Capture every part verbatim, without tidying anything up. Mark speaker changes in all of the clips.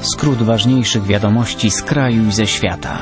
Speaker 1: Skrót ważniejszych wiadomości z kraju i ze świata.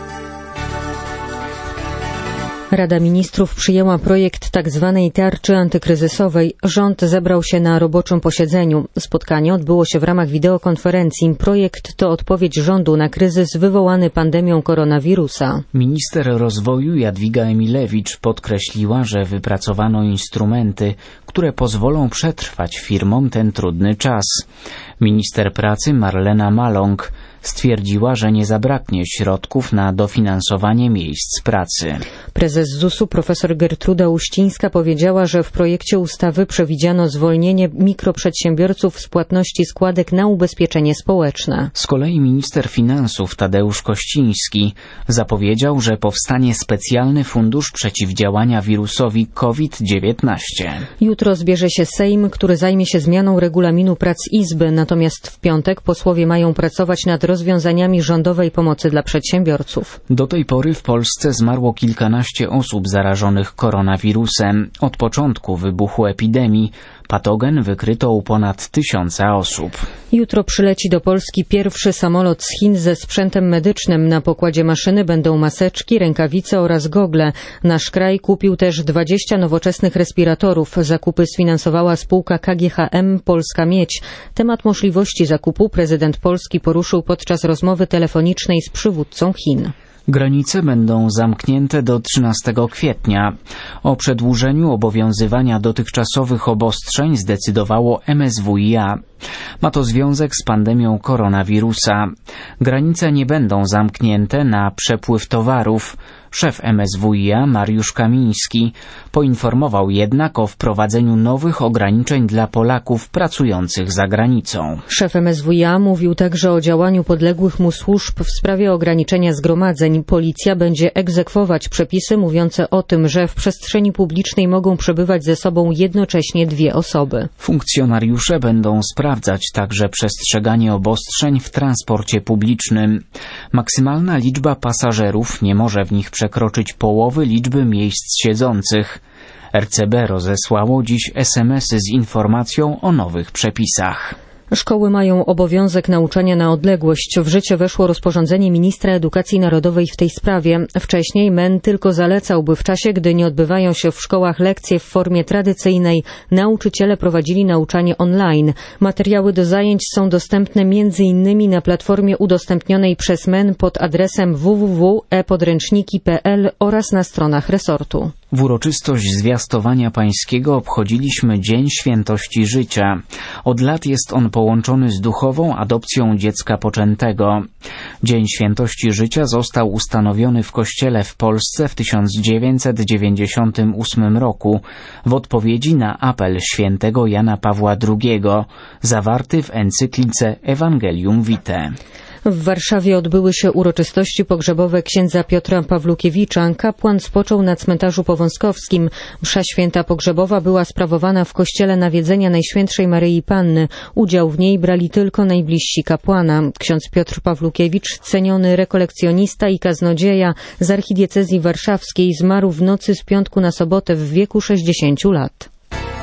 Speaker 2: Rada Ministrów przyjęła projekt tzw. tarczy antykryzysowej. Rząd zebrał się na roboczym posiedzeniu. Spotkanie odbyło się w ramach wideokonferencji. Projekt to odpowiedź rządu na kryzys wywołany pandemią koronawirusa.
Speaker 1: Minister rozwoju Jadwiga Emilewicz podkreśliła, że wypracowano instrumenty, które pozwolą przetrwać firmom ten trudny czas. Minister pracy Marlena Maląg stwierdziła, że nie zabraknie środków na dofinansowanie miejsc pracy.
Speaker 2: Prezes zusu profesor Gertruda Uścińska powiedziała, że w projekcie ustawy przewidziano zwolnienie mikroprzedsiębiorców z płatności składek na ubezpieczenie społeczne.
Speaker 1: Z kolei minister finansów Tadeusz Kościński zapowiedział, że powstanie specjalny fundusz przeciwdziałania wirusowi COVID dziewiętnaście.
Speaker 2: Jutro zbierze się Sejm, który zajmie się zmianą regulaminu prac Izby, natomiast w piątek posłowie mają pracować nad rozwiązaniami rządowej pomocy dla przedsiębiorców.
Speaker 1: Do tej pory w Polsce zmarło kilkanaście osób zarażonych koronawirusem. Od początku wybuchu epidemii patogen wykryto u ponad tysiąca osób.
Speaker 2: Jutro przyleci do Polski pierwszy samolot z Chin ze sprzętem medycznym. Na pokładzie maszyny będą maseczki, rękawice oraz gogle. Nasz kraj kupił też dwadzieścia nowoczesnych respiratorów. Zakupy sfinansowała spółka K G H M Polska Miedź. Temat możliwości zakupu prezydent Polski poruszył podczas rozmowy telefonicznej z przywódcą Chin.
Speaker 1: Granice będą zamknięte do trzynastego kwietnia. O przedłużeniu obowiązywania dotychczasowych obostrzeń zdecydowało M S W i A. Ma to związek z pandemią koronawirusa. Granice nie będą zamknięte na przepływ towarów. Szef M S W i A Mariusz Kamiński poinformował jednak o wprowadzeniu nowych ograniczeń dla Polaków pracujących za granicą.
Speaker 2: Szef M S W i A mówił także o działaniu podległych mu służb w sprawie ograniczenia zgromadzeń. Policja będzie egzekwować przepisy mówiące o tym, że w przestrzeni publicznej mogą przebywać ze sobą jednocześnie dwie osoby.
Speaker 1: Funkcjonariusze będą sprawdzać także przestrzeganie obostrzeń w transporcie publicznym. Maksymalna liczba pasażerów nie może w nich przekroczyć połowy liczby miejsc siedzących. R C B rozesłało dziś es em esy z informacją o nowych przepisach.
Speaker 2: Szkoły mają obowiązek nauczania na odległość. W życie weszło rozporządzenie ministra edukacji narodowej w tej sprawie. Wcześniej M E N tylko zalecał, by w czasie, gdy nie odbywają się w szkołach lekcje w formie tradycyjnej, nauczyciele prowadzili nauczanie online. Materiały do zajęć są dostępne między innymi na platformie udostępnionej przez M E N pod adresem w w w kropka e podręczniki kropka p l oraz na stronach resortu.
Speaker 1: W uroczystość zwiastowania pańskiego obchodziliśmy Dzień Świętości Życia. Od lat jest on połączony z duchową adopcją dziecka poczętego. Dzień Świętości Życia został ustanowiony w Kościele w Polsce w tysiąc dziewięćset dziewięćdziesiątym ósmym roku w odpowiedzi na apel świętego Jana Pawła drugiego zawarty w encyklice Evangelium Vitae.
Speaker 2: W Warszawie odbyły się uroczystości pogrzebowe księdza Piotra Pawlukiewicza. Kapłan spoczął na cmentarzu powązkowskim. Msza święta pogrzebowa była sprawowana w kościele Nawiedzenia Najświętszej Maryi Panny. Udział w niej brali tylko najbliżsi kapłana. Ksiądz Piotr Pawlukiewicz, ceniony rekolekcjonista i kaznodzieja z archidiecezji warszawskiej, zmarł w nocy z piątku na sobotę w wieku sześćdziesięciu lat.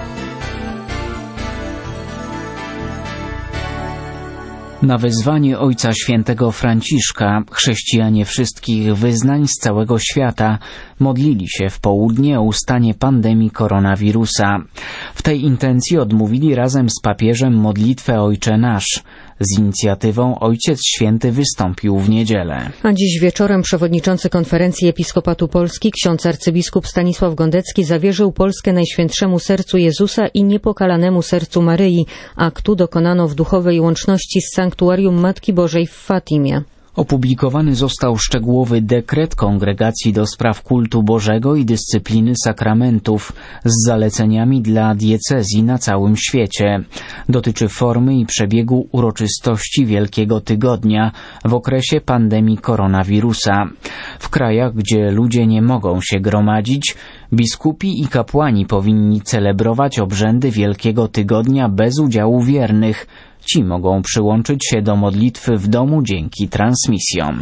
Speaker 1: Na wezwanie Ojca Świętego Franciszka chrześcijanie wszystkich wyznań z całego świata modlili się w południe o ustanie pandemii koronawirusa. W tej intencji odmówili razem z papieżem modlitwę Ojcze Nasz. Z inicjatywą Ojciec Święty wystąpił w niedzielę.
Speaker 2: A dziś wieczorem przewodniczący Konferencji Episkopatu Polski, ksiądz arcybiskup Stanisław Gondecki, zawierzył Polskę Najświętszemu Sercu Jezusa i Niepokalanemu Sercu Maryi. Aktu dokonano w duchowej łączności z sanktuarium Matki Bożej w Fatimie.
Speaker 1: Opublikowany został szczegółowy dekret Kongregacji do Spraw Kultu Bożego i Dyscypliny Sakramentów z zaleceniami dla diecezji na całym świecie. Dotyczy formy i przebiegu uroczystości Wielkiego Tygodnia w okresie pandemii koronawirusa. W krajach, gdzie ludzie nie mogą się gromadzić, biskupi i kapłani powinni celebrować obrzędy Wielkiego Tygodnia bez udziału wiernych. Ci mogą przyłączyć się do modlitwy w domu dzięki transmisjom.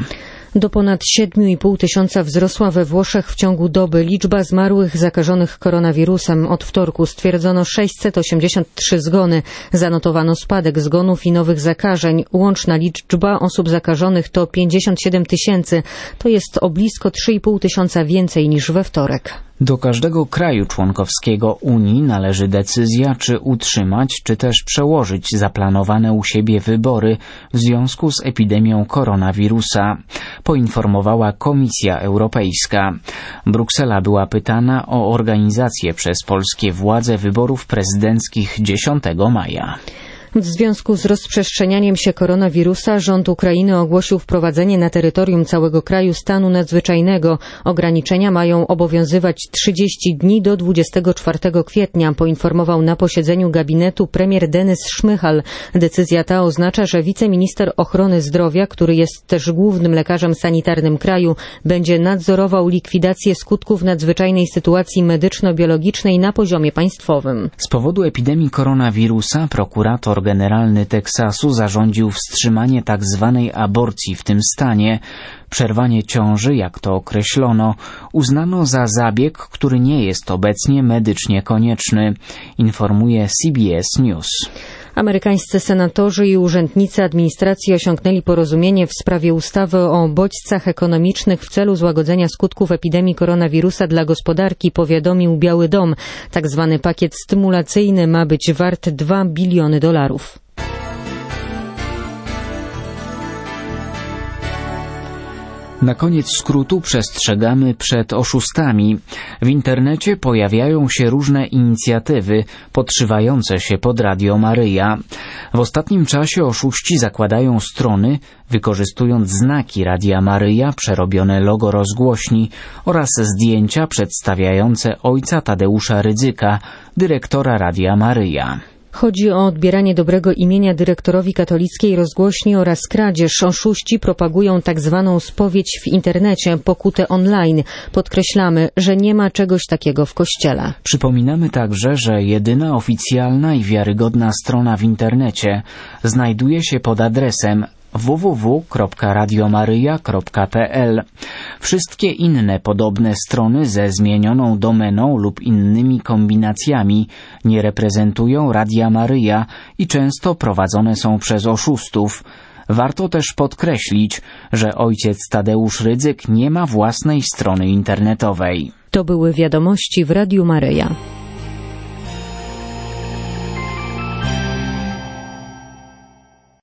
Speaker 2: Do ponad siedem i pół tysiąca wzrosła we Włoszech w ciągu doby liczba zmarłych zakażonych koronawirusem. Od wtorku stwierdzono sześćset osiemdziesiąt trzy zgony. Zanotowano spadek zgonów i nowych zakażeń. Łączna liczba osób zakażonych to pięćdziesiąt siedem tysięcy. To jest o blisko trzy i pół tysiąca więcej niż we wtorek.
Speaker 1: Do każdego kraju członkowskiego Unii należy decyzja, czy utrzymać, czy też przełożyć zaplanowane u siebie wybory w związku z epidemią koronawirusa, poinformowała Komisja Europejska. Bruksela była pytana o organizację przez polskie władze wyborów prezydenckich dziesiątego maja.
Speaker 2: W związku z rozprzestrzenianiem się koronawirusa rząd Ukrainy ogłosił wprowadzenie na terytorium całego kraju stanu nadzwyczajnego. Ograniczenia mają obowiązywać trzydzieści dni do dwudziestego czwartego kwietnia, poinformował na posiedzeniu gabinetu premier Denys Szmychal. Decyzja ta oznacza, że wiceminister ochrony zdrowia, który jest też głównym lekarzem sanitarnym kraju, będzie nadzorował likwidację skutków nadzwyczajnej sytuacji medyczno-biologicznej na poziomie państwowym.
Speaker 1: Z powodu epidemii koronawirusa prokurator generalny Teksasu zarządził wstrzymanie tzw. aborcji w tym stanie. Przerwanie ciąży, jak to określono, uznano za zabieg, który nie jest obecnie medycznie konieczny, informuje C B S News.
Speaker 2: Amerykańscy senatorzy i urzędnicy administracji osiągnęli porozumienie w sprawie ustawy o bodźcach ekonomicznych w celu złagodzenia skutków epidemii koronawirusa dla gospodarki, powiadomił Biały Dom. Tak zwany pakiet stymulacyjny ma być wart dwa biliony dolarów.
Speaker 1: Na koniec skrótu przestrzegamy przed oszustami. W internecie pojawiają się różne inicjatywy podszywające się pod Radio Maryja. W ostatnim czasie oszuści zakładają strony, wykorzystując znaki Radia Maryja, przerobione logo rozgłośni oraz zdjęcia przedstawiające ojca Tadeusza Rydzyka, dyrektora Radia Maryja.
Speaker 2: Chodzi o odbieranie dobrego imienia dyrektorowi katolickiej rozgłośni oraz kradzież. Oszuści propagują tak zwaną spowiedź w internecie, pokutę online. Podkreślamy, że nie ma czegoś takiego w Kościele.
Speaker 1: Przypominamy także, że jedyna oficjalna i wiarygodna strona w internecie znajduje się pod adresem w w w kropka radiomaryja kropka p l. Wszystkie inne podobne strony ze zmienioną domeną lub innymi kombinacjami nie reprezentują Radia Maryja i często prowadzone są przez oszustów. Warto też podkreślić, że ojciec Tadeusz Rydzyk nie ma własnej strony internetowej.
Speaker 2: To były wiadomości w Radiu Maryja.